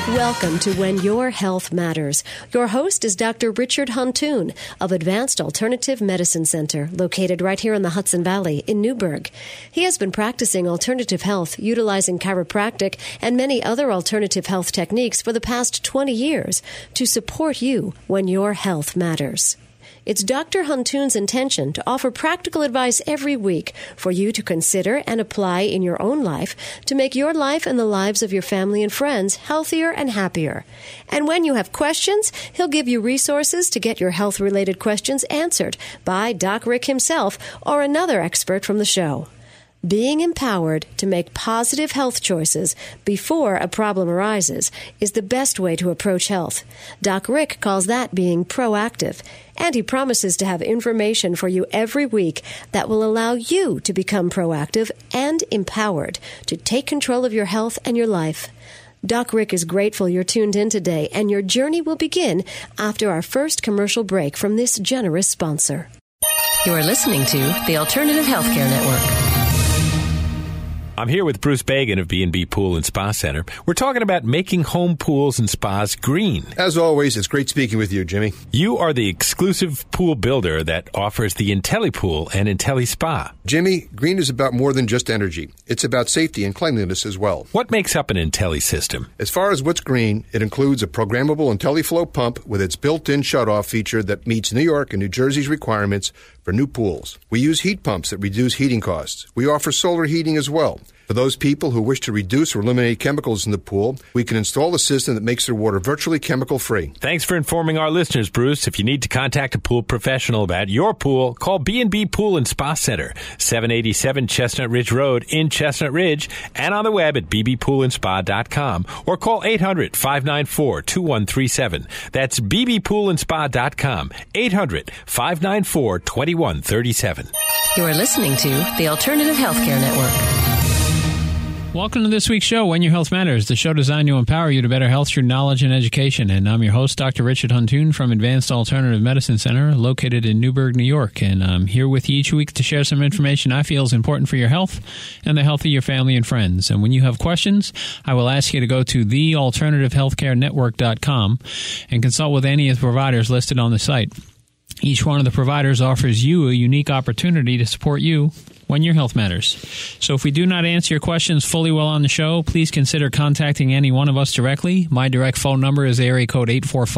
Welcome to When Your Health Matters. Your host is Dr. Richard Huntoon of Advanced Alternative Medicine Center, located right here in the Hudson Valley in Newburgh. He has been practicing alternative health, utilizing chiropractic and many other alternative health techniques for the past 20 years to support you when your health matters. It's Dr. Huntoon's intention to offer practical advice every week for you to consider and apply in your own life to make your life and the lives of your family and friends healthier and happier. And when you have questions, he'll give you resources to get your health-related questions answered by Doc Rick himself or another expert from the show. Being empowered to make positive health choices before a problem arises is the best way to approach health. Doc Rick calls that being proactive, and he promises to have information for you every week that will allow you to become proactive and empowered to take control of your health and your life. Doc Rick is grateful you're tuned in today, and your journey will begin after our first commercial break from this generous sponsor. You are listening to the Alternative Healthcare Network. I'm here with Bruce Bagan of B&B Pool and Spa Center. We're talking about making home pools and spas green. As always, it's great speaking with you, Jimmy. You are the exclusive pool builder that offers the IntelliPool and IntelliSpa. Jimmy, green is about more than just energy. It's about safety and cleanliness as well. What makes up an Intelli system? As far as what's green, it includes a programmable IntelliFlow pump with its built-in shutoff feature that meets New York and New Jersey's requirements for new pools. We use heat pumps that reduce heating costs. We offer solar heating as well. For those people who wish to reduce or eliminate chemicals in the pool, we can install a system that makes their water virtually chemical-free. Thanks for informing our listeners, Bruce. If you need to contact a pool professional about your pool, call B&B Pool and Spa Center, 787 Chestnut Ridge Road in Chestnut Ridge, and on the web at bbpoolandspa.com, or call 800-594-2137. That's bbpoolandspa.com, 800-594-2137. You are listening to the Alternative Healthcare Network. Welcome to this week's show, When Your Health Matters, the show designed to empower you to better health through knowledge and education. And I'm your host, Dr. Richard Huntoon from Advanced Alternative Medicine Center, located in Newburgh, New York. And I'm here with you each week to share some information I feel is important for your health and the health of your family and friends. And when you have questions, I will ask you to go to thealternativehealthcarenetwork.com and consult with any of the providers listed on the site. Each one of the providers offers you a unique opportunity to support you when your health matters. So if we do not answer your questions fully well on the show, please consider contacting any one of us directly. My direct phone number is area code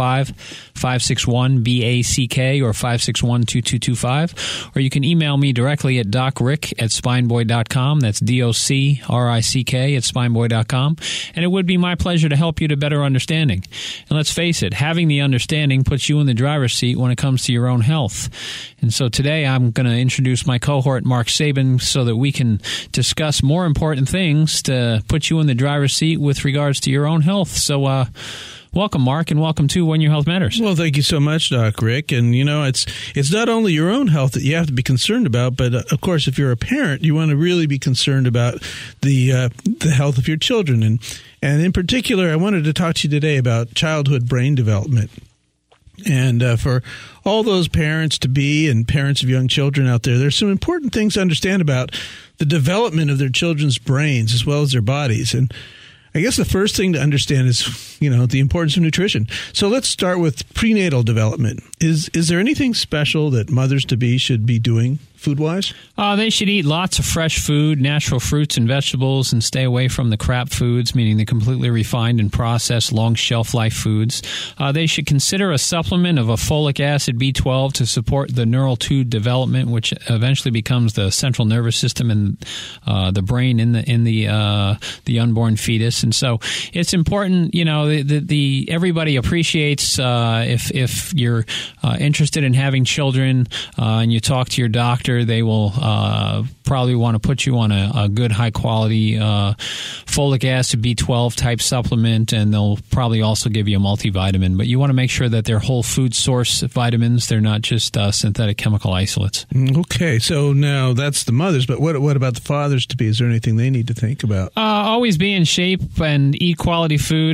845-561-BACK or 561-2225. Or you can email me directly at docrick@spineboy.com. That's DOCRICK@spineboy.com. And it would be my pleasure to help you to better understanding. And let's face it, having the understanding puts you in the driver's seat when it comes to your own health. And so today I'm going to introduce my cohort, Mark Sabin, so that we can discuss more important things to put you in the driver's seat with regards to your own health. So, welcome, Mark, and welcome to When Your Health Matters. Well, thank you so much, Doc Rick. And, you know, it's not only your own health that you have to be concerned about, but, of course, if you're a parent, you want to really be concerned about the health of your children. And in particular, I wanted to talk to you today about childhood brain development. And for all those parents-to-be and parents of young children out there, there's some important things to understand about the development of their children's brains as well as their bodies. And I guess the first thing to understand is, you know, the importance of nutrition. So let's start with prenatal development. Is there anything special that mothers-to-be should be doing food-wise? They should eat lots of fresh food, natural fruits and vegetables, and stay away from the crap foods, meaning the completely refined and processed long shelf-life foods. They should consider a supplement of a folic acid B12 to support the neural tube development, which eventually becomes the central nervous system in the brain in the unborn fetus. And so it's important, you know, everybody appreciates if you're interested in having children and you talk to your doctor, they will probably want to put you on a good high-quality folic acid B12 type supplement, and they'll probably also give you a multivitamin. But you want to make sure that they're whole food source vitamins. They're not just synthetic chemical isolates. Okay, so now that's the mothers, but what about the fathers-to-be? Is there anything they need to think about? Always be in shape and eat quality food as well.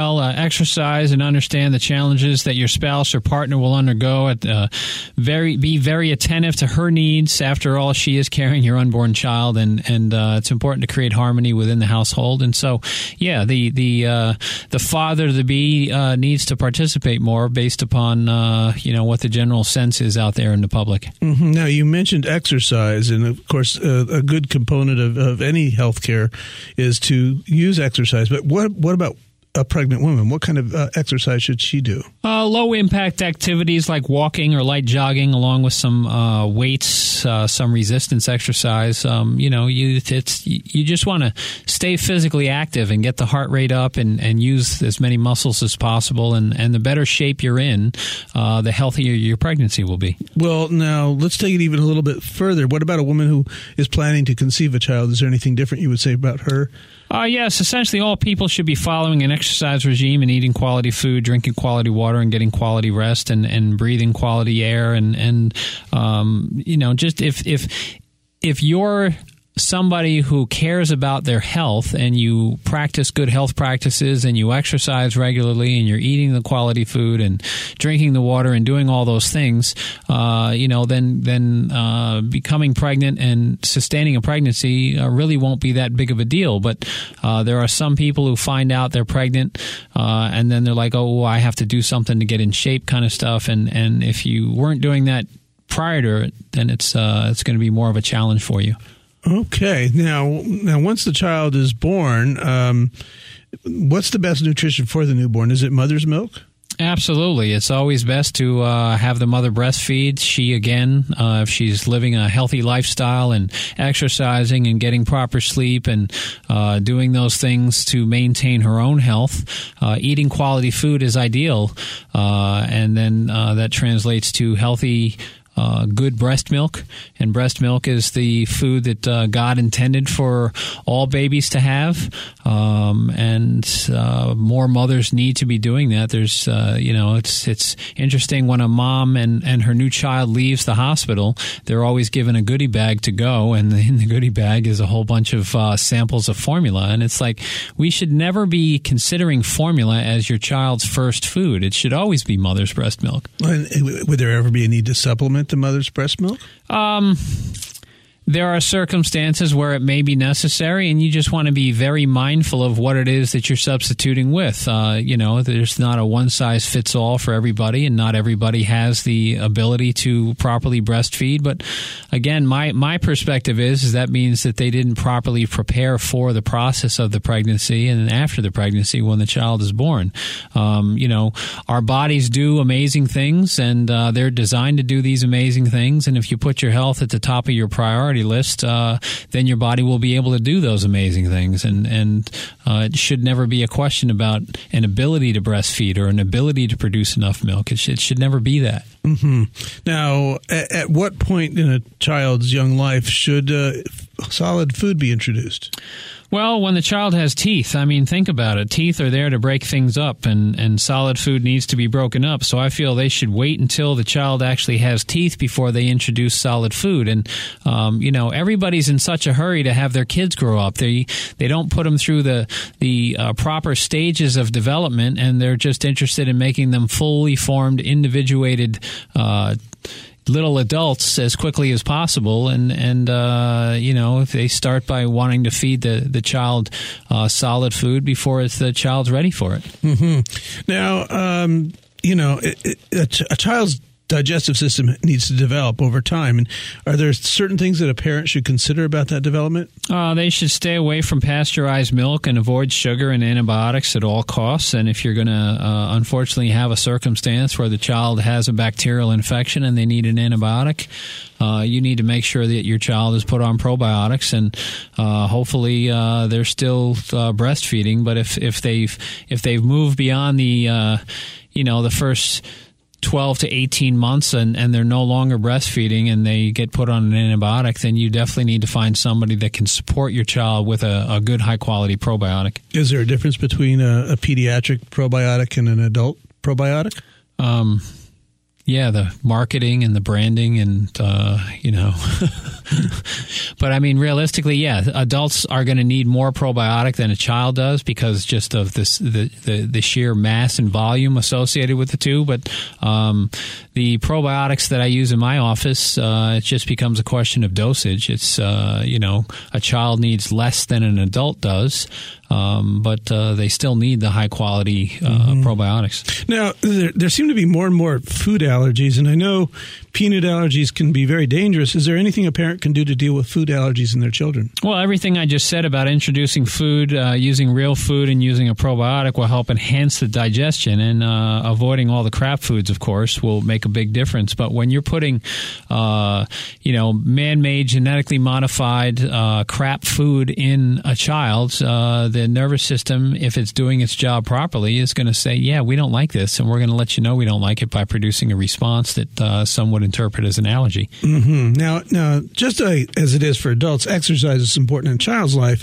well. Exercise and understand the challenges that your spouse or partner will undergo. Be very attentive to her needs. After all, she is carrying your unborn child, and it's important to create harmony within the household. And so, yeah, the father-to-be needs to participate more based upon what the general sense is out there in the public. Mm-hmm. Now, you mentioned exercise, and of course, a good component of any healthcare is to use exercise. But what about a pregnant woman? What kind of exercise should she do? Low impact activities like walking or light jogging, along with some weights, some resistance exercise. You just want to stay physically active and get the heart rate up and use as many muscles as possible. And the better shape you're in, the healthier your pregnancy will be. Well, now let's take it even a little bit further. What about a woman who is planning to conceive a child? Is there anything different you would say about her? Yes, essentially all people should be following an exercise regime and eating quality food, drinking quality water, and getting quality rest and breathing quality air. Just if you're somebody who cares about their health and you practice good health practices and you exercise regularly and you're eating the quality food and drinking the water and doing all those things, then becoming pregnant and sustaining a pregnancy really won't be that big of a deal. But there are some people who find out they're pregnant and then they're like, oh, I have to do something to get in shape kind of stuff. And if you weren't doing that prior to it, then it's going to be more of a challenge for you. Okay. Now, once the child is born, what's the best nutrition for the newborn? Is it mother's milk? Absolutely. It's always best to have the mother breastfeed. She, again, if she's living a healthy lifestyle and exercising and getting proper sleep and doing those things to maintain her own health, eating quality food is ideal. And then that translates to healthy good breast milk, and breast milk is the food that God intended for all babies to have, and more mothers need to be doing that. There's, it's interesting when a mom and her new child leaves the hospital, they're always given a goodie bag to go, and in the goodie bag is a whole bunch of samples of formula, and it's like we should never be considering formula as your child's first food. It should always be mother's breast milk. Would there ever be a need to supplement the mother's breast milk? There are circumstances where it may be necessary, and you just want to be very mindful of what it is that you're substituting with. There's not a one-size-fits-all for everybody, and not everybody has the ability to properly breastfeed. But again, my perspective is that means that they didn't properly prepare for the process of the pregnancy and after the pregnancy when the child is born. Our bodies do amazing things, and they're designed to do these amazing things. And if you put your health at the top of your priority list, then your body will be able to do those amazing things. And it should never be a question about an ability to breastfeed or an ability to produce enough milk. It should never be that. Mm-hmm. Now, at what point in a child's young life should solid food be introduced? Well, when the child has teeth, I mean, think about it. Teeth are there to break things up, and solid food needs to be broken up. So I feel they should wait until the child actually has teeth before they introduce solid food. And, everybody's in such a hurry to have their kids grow up. They don't put them through the proper stages of development, and they're just interested in making them fully formed, individuated little adults as quickly as possible, and if they start by wanting to feed the child solid food before the child's ready for it. Mm-hmm. Now, a child's digestive system needs to develop over time. And are there certain things that a parent should consider about that development? They should stay away from pasteurized milk and avoid sugar and antibiotics at all costs. And if you're going to, unfortunately, have a circumstance where the child has a bacterial infection and they need an antibiotic, you need to make sure that your child is put on probiotics, and hopefully they're still breastfeeding. But if they've moved beyond the first 12 to 18 months and they're no longer breastfeeding and they get put on an antibiotic, then you definitely need to find somebody that can support your child with a good high-quality probiotic. Is there a difference between a pediatric probiotic and an adult probiotic? Yeah, the marketing and the branding and, but I mean, realistically, yeah, adults are going to need more probiotic than a child does because just of this, the sheer mass and volume associated with the two. But the probiotics that I use in my office, it just becomes a question of dosage. It's, a child needs less than an adult does. But they still need the high quality probiotics. Now, there seem to be more and more food allergies, and I know peanut allergies can be very dangerous. Is there anything a parent can do to deal with food allergies in their children? Well, everything I just said about introducing food, using real food and using a probiotic will help enhance the digestion, and avoiding all the crap foods, of course, will make a big difference. But when you're putting, man-made, genetically modified crap food in a child, the nervous system, if it's doing its job properly, is going to say, yeah, we don't like this, and we're going to let you know we don't like it by producing a response that some would interpret as an allergy. Mm-hmm. Now, just as it is for adults, exercise is important in a child's life.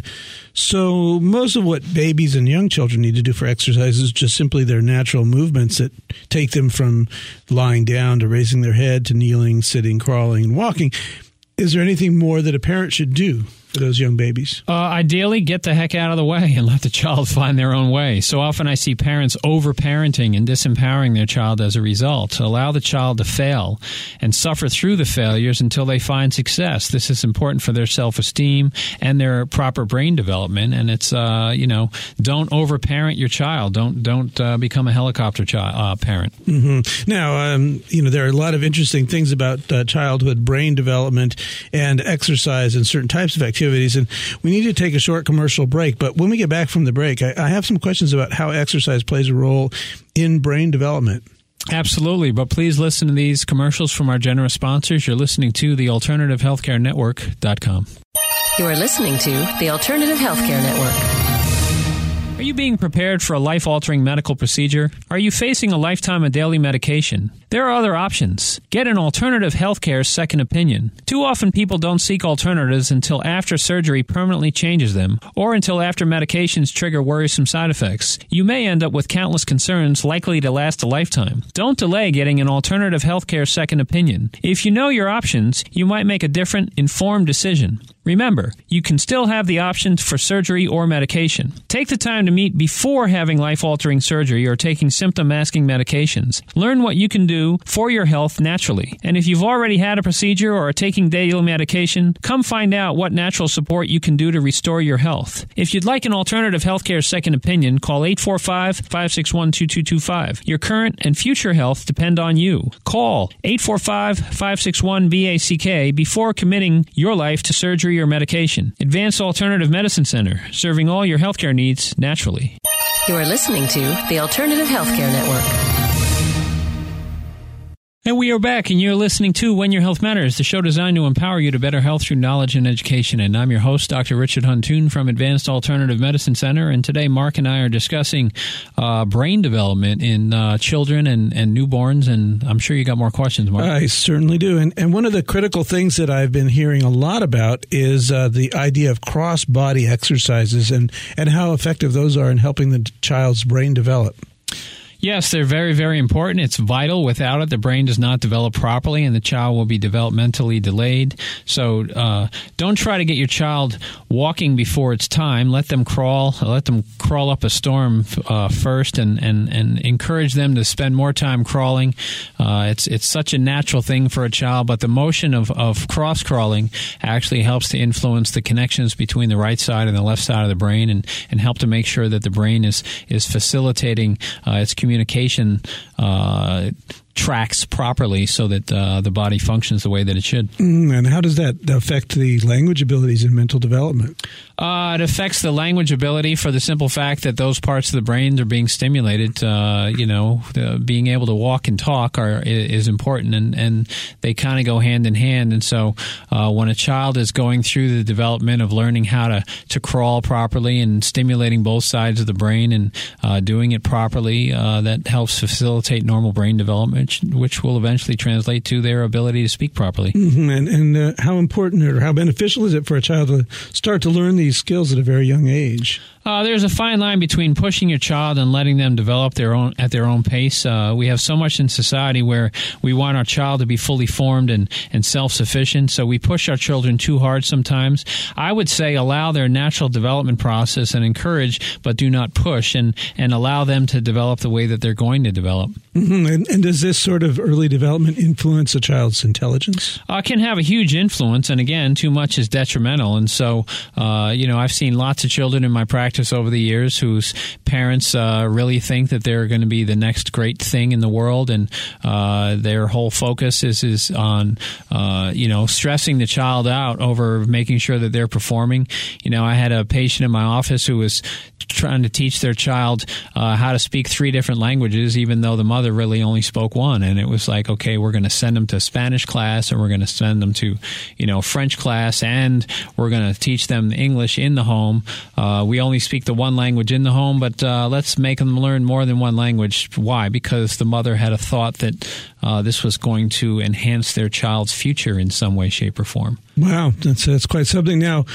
So most of what babies and young children need to do for exercise is just simply their natural movements that take them from lying down to raising their head to kneeling, sitting, crawling, and walking. Is there anything more that a parent should do for those young babies? Ideally, get the heck out of the way and let the child find their own way. So often I see parents over-parenting and disempowering their child as a result. Allow the child to fail and suffer through the failures until they find success. This is important for their self-esteem and their proper brain development. And it's, don't over-parent your child. Don't become a helicopter parent. Mm-hmm. Now, there are a lot of interesting things about childhood brain development and exercise and certain types of activities. And we need to take a short commercial break. But when we get back from the break, I have some questions about how exercise plays a role in brain development. Absolutely. But please listen to these commercials from our generous sponsors. You're listening to the AlternativeHealthCareNetwork.com. You are listening to the Alternative Healthcare Network. Are you being prepared for a life-altering medical procedure? Are you facing a lifetime of daily medication? There are other options. Get an alternative healthcare second opinion. Too often people don't seek alternatives until after surgery permanently changes them, or until after medications trigger worrisome side effects. You may end up with countless concerns likely to last a lifetime. Don't delay getting an alternative healthcare second opinion. If you know your options, you might make a different, informed decision. Remember, you can still have the options for surgery or medication. Take the time to meet before having life-altering surgery or taking symptom-masking medications. Learn what you can do for your health naturally. And if you've already had a procedure or are taking daily medication, come find out what natural support you can do to restore your health. If you'd like an alternative healthcare second opinion, call 845-561-2225. Your current and future health depend on you. Call 845-561-VACK before committing your life to surgery or medication. Advanced Alternative Medicine Center, serving all your healthcare needs naturally. You are listening to the Alternative Healthcare Network. And we are back, and you're listening to When Your Health Matters, the show designed to empower you to better health through knowledge and education. And I'm your host, Dr. Richard Huntoon from Advanced Alternative Medicine Center. And today, Mark and I are discussing brain development in children and newborns. And I'm sure you got more questions, Mark. I certainly do. And one of the critical things that I've been hearing a lot about is the idea of cross-body exercises and how effective those are in helping the child's brain develop. Yes, they're very, very important. It's vital. Without it, the brain does not develop properly, and the child will be developmentally delayed. So don't try to get your child walking before it's time. Let them crawl up a storm first, and encourage them to spend more time crawling. It's such a natural thing for a child, but the motion of cross-crawling actually helps to influence the connections between the right side and the left side of the brain, and help to make sure that the brain is facilitating its communication tracks properly so that the body functions the way that it should. And how does that affect the language abilities and mental development? It affects the language ability for the simple fact that those parts of the brain are being stimulated. Being able to walk and talk is important, and they kind of go hand in hand. And so when a child is going through the development of learning how to crawl properly and stimulating both sides of the brain and doing it properly, that helps facilitate normal brain development, which will eventually translate to their ability to speak properly. Mm-hmm. And how important or how beneficial is it for a child to start to learn these these skills at a very young age? There's a fine line between pushing your child and letting them develop at their own pace. We have so much in society where we want our child to be fully formed and self-sufficient, so we push our children too hard sometimes. I would say allow their natural development process and encourage, but do not push, and allow them to develop the way that they're going to develop. Mm-hmm. And does this sort of early development influence a child's intelligence? It can have a huge influence, and again, too much is detrimental. And so, I've seen lots of children in my practice over the years whose parents really think that they're going to be the next great thing in the world, and their whole focus is on stressing the child out over making sure that they're performing. I had a patient in my office who was trying to teach their child how to speak 3 different languages, even though the mother really only spoke 1. And it was like, okay, we're going to send them to Spanish class, and we're going to send them to, French class, and we're going to teach them English in the home. We only speak the 1 language in the home, but let's make them learn more than 1 language. Why? Because the mother had a thought that this was going to enhance their child's future in some way, shape, or form. Wow, that's quite something. Now,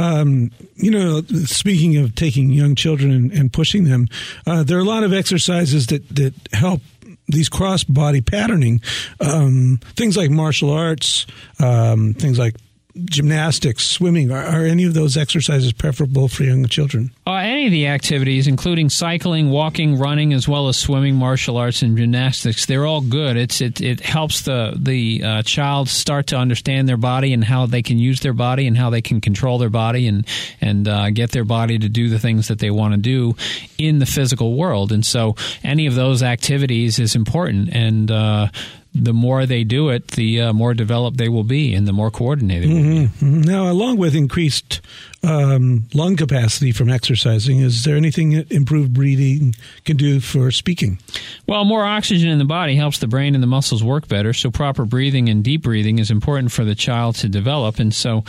speaking of taking young children and pushing them, there are a lot of exercises that help these cross-body patterning, things like martial arts, things like gymnastics, swimming. Are any of those exercises preferable for young children? Any of the activities, including cycling, walking, running, as well as swimming, martial arts, and gymnastics, they're all good. It helps the child start to understand their body and how they can use their body and how they can control their body and get their body to do the things that they want to do in the physical world. And so any of those activities is important, and the more they do it, the more developed they will be and the more coordinated they will be. Mm-hmm. Now, along with increased lung capacity from exercising, is there anything that improved breathing can do for speaking? Well, more oxygen in the body helps the brain and the muscles work better, so proper breathing and deep breathing is important for the child to develop. And so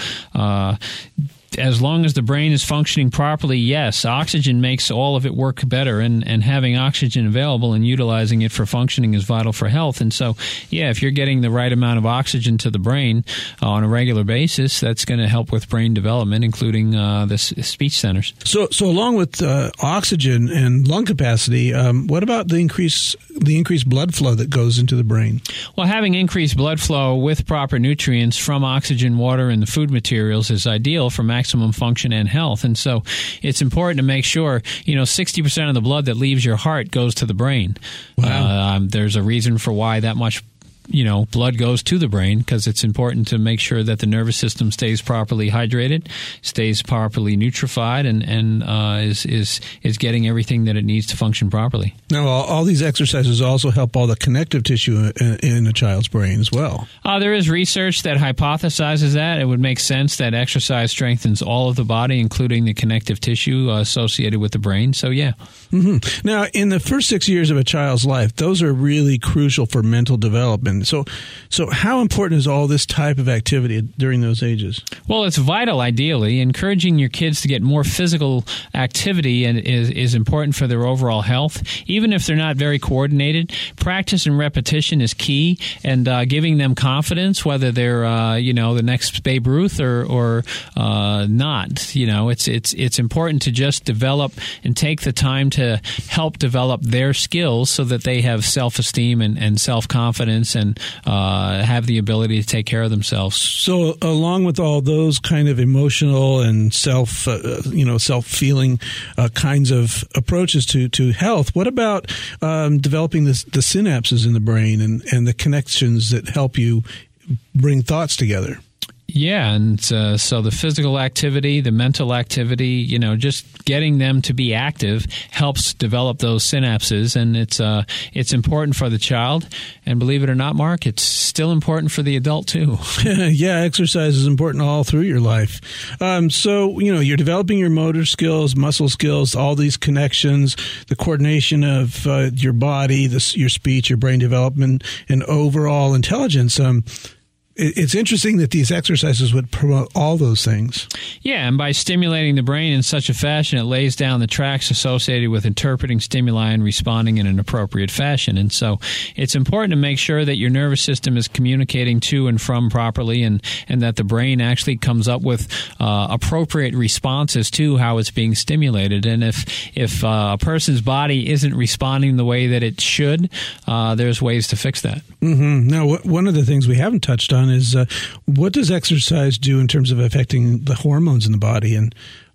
as long as the brain is functioning properly, yes, oxygen makes all of it work better, and having oxygen available and utilizing it for functioning is vital for health. And so, yeah, if you're getting the right amount of oxygen to the brain on a regular basis, that's going to help with brain development, including the speech centers. So along with oxygen and lung capacity, what about the increased blood flow that goes into the brain? Well, having increased blood flow with proper nutrients from oxygen, water, and the food materials is ideal for maximum function and health. And so it's important to make sure, 60% of the blood that leaves your heart goes to the brain. Wow. There's a reason for why that much blood goes to the brain, because it's important to make sure that the nervous system stays properly hydrated, stays properly nutrified, and is getting everything that it needs to function properly. Now, all these exercises also help all the connective tissue in a child's brain as well. There is research that hypothesizes that. It would make sense that exercise strengthens all of the body, including the connective tissue associated with the brain. So, yeah. Mm-hmm. Now, in the first 6 years of a child's life, those are really crucial for mental development. So how important is all this type of activity during those ages? Well, it's vital, ideally. Encouraging your kids to get more physical activity is important for their overall health. Even if they're not very coordinated, practice and repetition is key, and giving them confidence, whether they're, the next Babe Ruth or not. It's important to just develop and take the time to help develop their skills so that they have self-esteem and self-confidence and have the ability to take care of themselves. So, along with all those kind of emotional and self-feeling kinds of approaches to health, what about developing the synapses in the brain and the connections that help you bring thoughts together? Yeah, and so the physical activity, the mental activity, just getting them to be active helps develop those synapses, and it's important for the child. And believe it or not, Mark, it's still important for the adult too. Yeah, exercise is important all through your life. So you're developing your motor skills, muscle skills, all these connections, the coordination of your body, your speech, your brain development, and overall intelligence. it's interesting that these exercises would promote all those things. Yeah, and by stimulating the brain in such a fashion, it lays down the tracks associated with interpreting stimuli and responding in an appropriate fashion. And so it's important to make sure that your nervous system is communicating to and from properly, and that the brain actually comes up with appropriate responses to how it's being stimulated. And if a person's body isn't responding the way that it should, there's ways to fix that. Mm-hmm. Now, one of the things we haven't touched on is what does exercise do in terms of affecting the hormones in the body and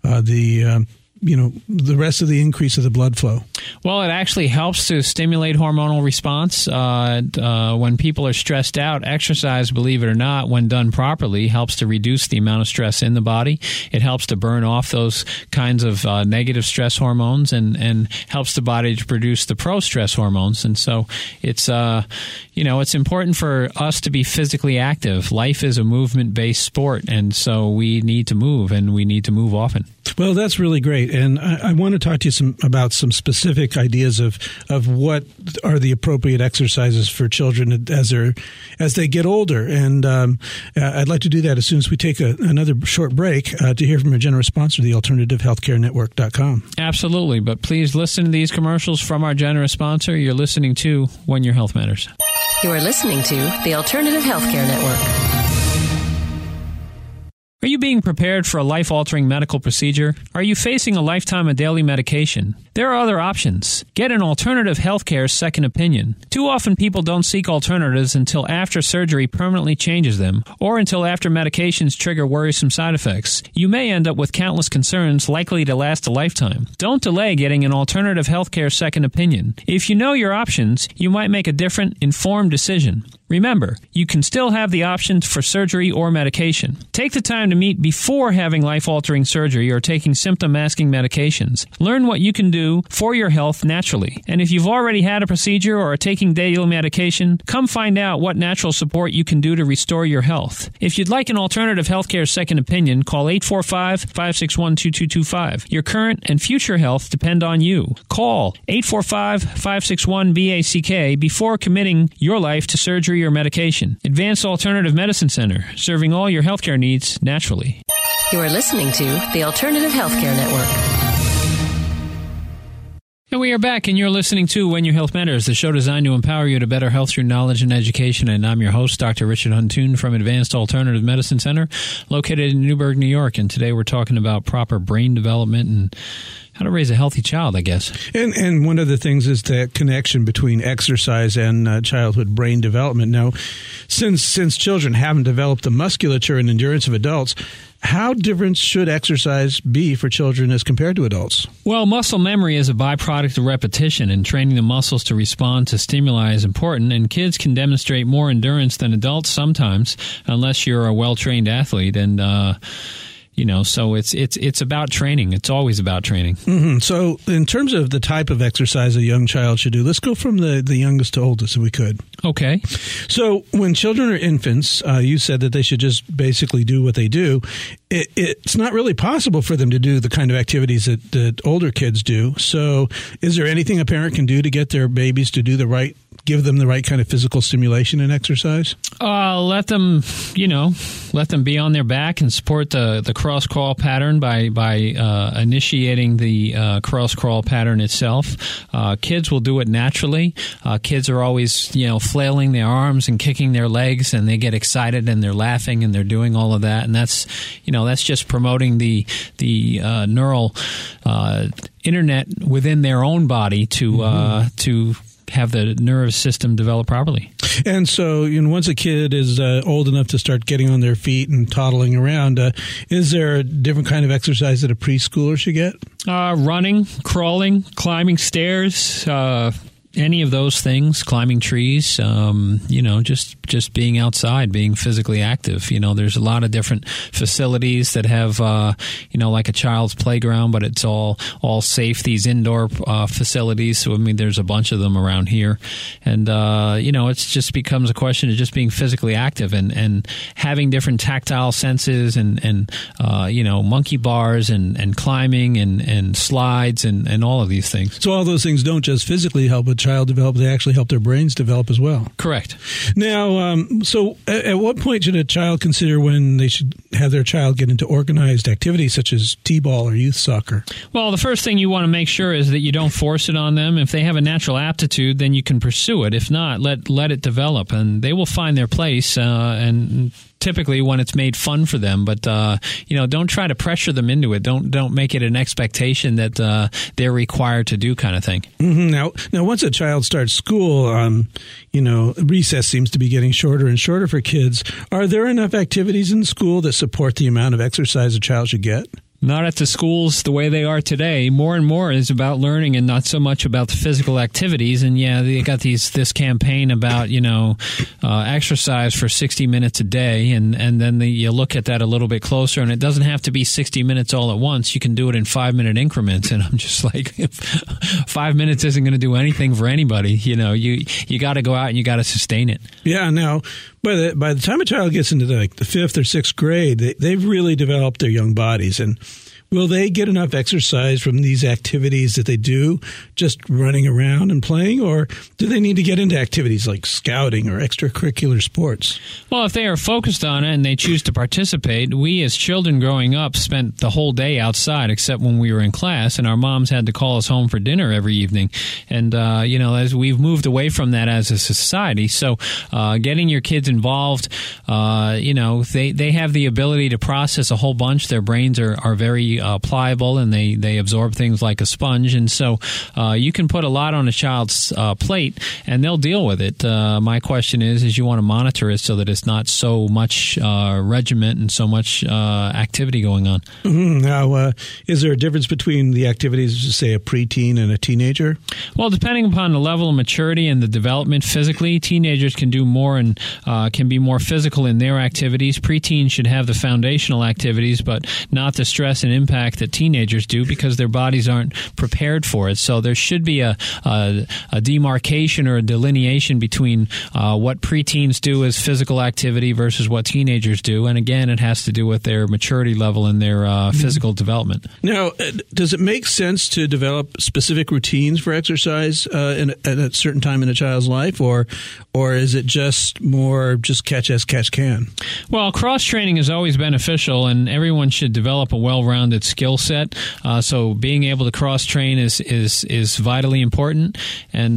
the rest of the increase of the blood flow? Well, it actually helps to stimulate hormonal response. When people are stressed out, exercise, believe it or not, when done properly, helps to reduce the amount of stress in the body. It helps to burn off those kinds of negative stress hormones and helps the body to produce the pro-stress hormones. And so it's important for us to be physically active. Life is a movement-based sport, and so we need to move, and we need to move often. Well, that's really great. And I want to talk to you about some specific ideas of what are the appropriate exercises for children as they get older. And I'd like to do that as soon as we take another short break to hear from our generous sponsor, the AlternativeHealthCareNetwork.com. Absolutely. But please listen to these commercials from our generous sponsor. You're listening to When Your Health Matters. You are listening to the Alternative Healthcare Network. Are you being prepared for a life-altering medical procedure? Are you facing a lifetime of daily medication? There are other options. Get an alternative healthcare second opinion. Too often people don't seek alternatives until after surgery permanently changes them, or until after medications trigger worrisome side effects. You may end up with countless concerns likely to last a lifetime. Don't delay getting an alternative healthcare second opinion. If you know your options, you might make a different, informed decision. Remember, you can still have the options for surgery or medication. Take the time to meet before having life-altering surgery or taking symptom-masking medications. Learn what you can do for your health naturally. And if you've already had a procedure or are taking daily medication, come find out what natural support you can do to restore your health. If you'd like an alternative healthcare second opinion, call 845-561-2225. Your current and future health depend on you. Call 845-561-BACK before committing your life to surgery or medication. Advanced Alternative Medicine Center, serving all your healthcare needs naturally. You are listening to the Alternative Healthcare Network. And we are back, and you're listening to When Your Health Matters, the show designed to empower you to better health through knowledge and education. And I'm your host, Dr. Richard Huntoon from Advanced Alternative Medicine Center, located in Newburgh, New York. And today we're talking about proper brain development and how to raise a healthy child, I guess. And one of the things is the connection between exercise and childhood brain development. Now, since children haven't developed the musculature and endurance of adults, how different should exercise be for children as compared to adults? Well, muscle memory is a byproduct of repetition, and training the muscles to respond to stimuli is important, and kids can demonstrate more endurance than adults sometimes, unless you're a well-trained athlete. And so it's about training. It's always about training. Mm-hmm. So in terms of the type of exercise a young child should do, let's go from the youngest to oldest if we could. Okay. So when children are infants, you said that they should just basically do what they do. It's not really possible for them to do the kind of activities that older kids do. So is there anything a parent can do to get their babies to do give them the right kind of physical stimulation and exercise? Let them be on their back and support the cross crawl pattern by initiating the cross crawl pattern itself. Kids will do it naturally. Kids are always flailing their arms and kicking their legs, and they get excited and they're laughing and they're doing all of that, and that's just promoting the neural internet within their own body to have the nervous system develop properly. And so, once a kid is old enough to start getting on their feet and toddling around, is there a different kind of exercise that a preschooler should get? Running, crawling, climbing stairs, any of those things, climbing trees, just being outside, being physically active. There's a lot of different facilities that have, like a child's playground, but it's all safe, these indoor facilities. So, there's a bunch of them around here. And, it just becomes a question of just being physically active and having different tactile senses and monkey bars and climbing and slides and all of these things. So all those things don't just physically help, but child develop, they actually help their brains develop as well. Correct. Now, so at what point should a child consider when they should have their child get into organized activities such as t-ball or youth soccer? Well, the first thing you want to make sure is that you don't force it on them. If they have a natural aptitude, then you can pursue it. If not, let it develop, and they will find their place, and typically when it's made fun for them. But don't try to pressure them into it. Don't make it an expectation that they're required to do, kind of thing. Mm-hmm. Now, once a child starts school, recess seems to be getting shorter and shorter for kids. Are there enough activities in school that support the amount of exercise a child should get? Not at the schools the way they are today. More and more is about learning and not so much about the physical activities. And yeah, they got this campaign about, exercise for 60 minutes a day. And then you look at that a little bit closer, and it doesn't have to be 60 minutes all at once. You can do it in 5-minute increments. And I'm just like, 5 minutes isn't going to do anything for anybody. You got to go out and you got to sustain it. Yeah. Now, by the time a child gets into the 5th or 6th grade, they've really developed their young bodies. And will they get enough exercise from these activities that they do, just running around and playing, or do they need to get into activities like scouting or extracurricular sports? Well, if they are focused on it and they choose to participate, we as children growing up spent the whole day outside except when we were in class, and our moms had to call us home for dinner every evening. And, as we've moved away from that as a society, so getting your kids involved, they have the ability to process a whole bunch. Their brains are very pliable, and they absorb things like a sponge. And so you can put a lot on a child's plate, and they'll deal with it. My question is you want to monitor it so that it's not so much regiment and so much activity going on. Mm-hmm. Now, is there a difference between the activities of, say, a preteen and a teenager? Well, depending upon the level of maturity and the development physically, teenagers can do more and can be more physical in their activities. Preteens should have the foundational activities, but not the stress and impact that teenagers do because their bodies aren't prepared for it. So there should be a demarcation or a delineation between what preteens do as physical activity versus what teenagers do. And again, it has to do with their maturity level and their physical development. Now, does it make sense to develop specific routines for exercise at a certain time in a child's life, or is it just more just catch as catch can? Well, cross-training is always beneficial, and everyone should develop a well-rounded skill set. So being able to cross-train is vitally important, and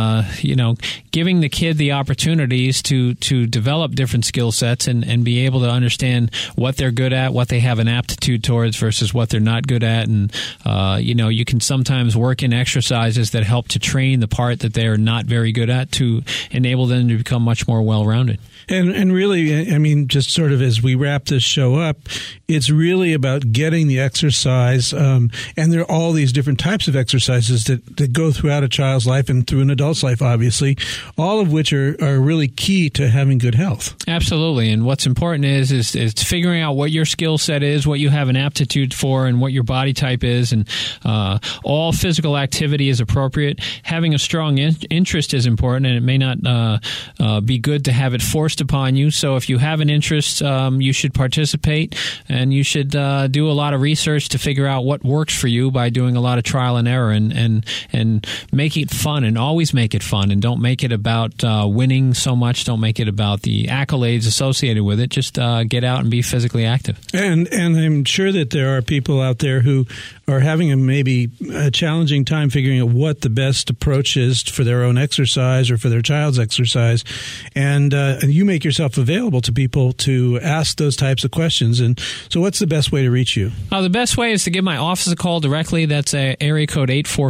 giving the kid the opportunities to develop different skill sets and be able to understand what they're good at, what they have an aptitude towards versus what they're not good at. And you can sometimes work in exercises that help to train the part that they're not very good at to enable them to become much more well-rounded. And really, I mean, just sort of as we wrap this show up, it's really about getting the exercise, and there are all these different types of exercises that go throughout a child's life and through an adult's life, obviously, all of which are really key to having good health. Absolutely. And what's important is figuring out what your skill set is, what you have an aptitude for, and what your body type is. And all physical activity is appropriate. Having a strong interest is important, and it may not be good to have it forced upon you. So if you have an interest, you should participate, and you should do a lot of research to figure out what works for you by doing a lot of trial and error, and make it fun, and always make it fun, and don't make it about winning so much. Don't make it about the accolades associated with it. Just get out and be physically active. And I'm sure that there are people out there who are having maybe a challenging time figuring out what the best approach is for their own exercise or for their child's exercise. And you make yourself available to people to ask those types of questions. And so what's the best way to reach you? The best way is to give my office a call directly. That's area code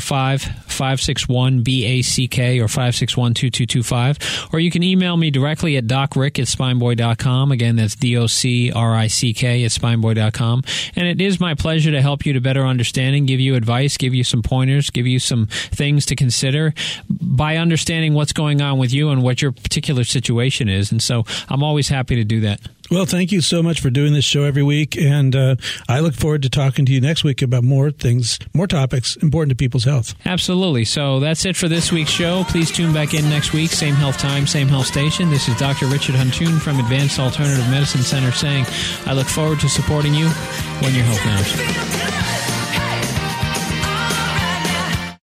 845-561-BACK or 561-2225. Or you can email me directly at docrick@spineboy.com. Again, that's DOCRICK@spineboy.com. And it is my pleasure to help you to better understand and give you advice, give you some pointers, give you some things to consider by understanding what's going on with you and what your particular situation is. And so I'm always happy to do that. Well, thank you so much for doing this show every week, and I look forward to talking to you next week about more things, more topics important to people's health. Absolutely. So that's it for this week's show. Please tune back in next week, same health time, same health station. This is Dr. Richard Huntoon from Advanced Alternative Medicine Center saying I look forward to supporting you when your health matters.